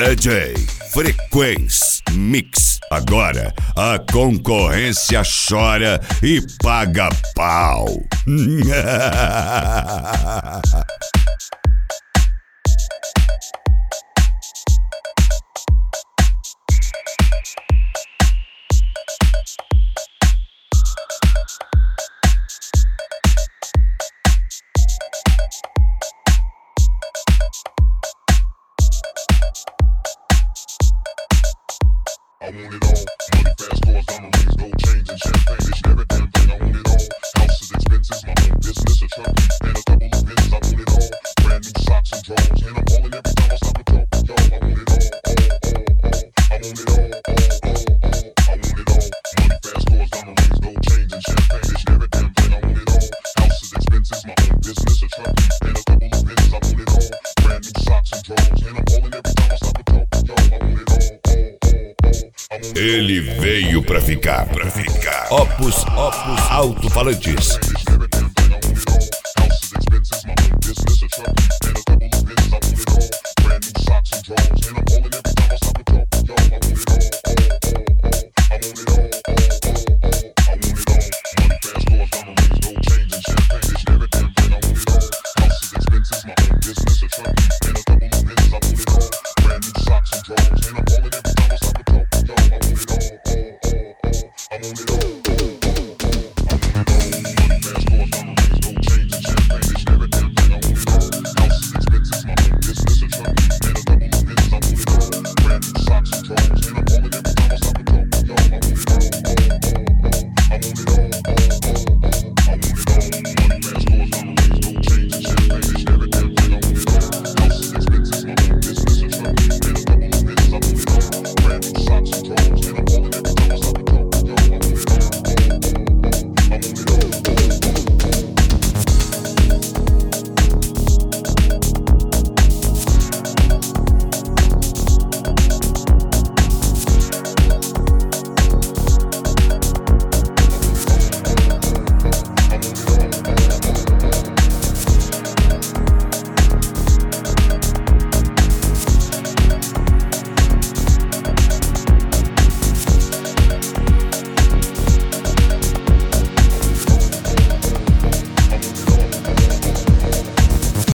DJ Frequência Mix. Agora a concorrência chora e paga pau. I want it all. Money, fast cars, diamond rings, gold chains, and champagne. They should every damn thing. I want it all. Houses, expenses, my own business, a truck, and a couple of bins. I want it all. Brand new socks and drawers, and I'm balling every time I stop and talk with y'all. I want it all. I want it all. I want it all. Money, fast cars, diamond rings, gold chains, and champagne. They should every damn thing. I want it all. Houses, expenses, my own business, a truck, and a couple of bins. I want it all. Brand new socks and drawers, and I'm balling every time I stop and talk with y'all. I want it all. Ele veio pra ficar. Opus Alto-Falantes. Business, a truck, and a couple of bins. I want it all. Brand new socks and drawers, and I'm balling every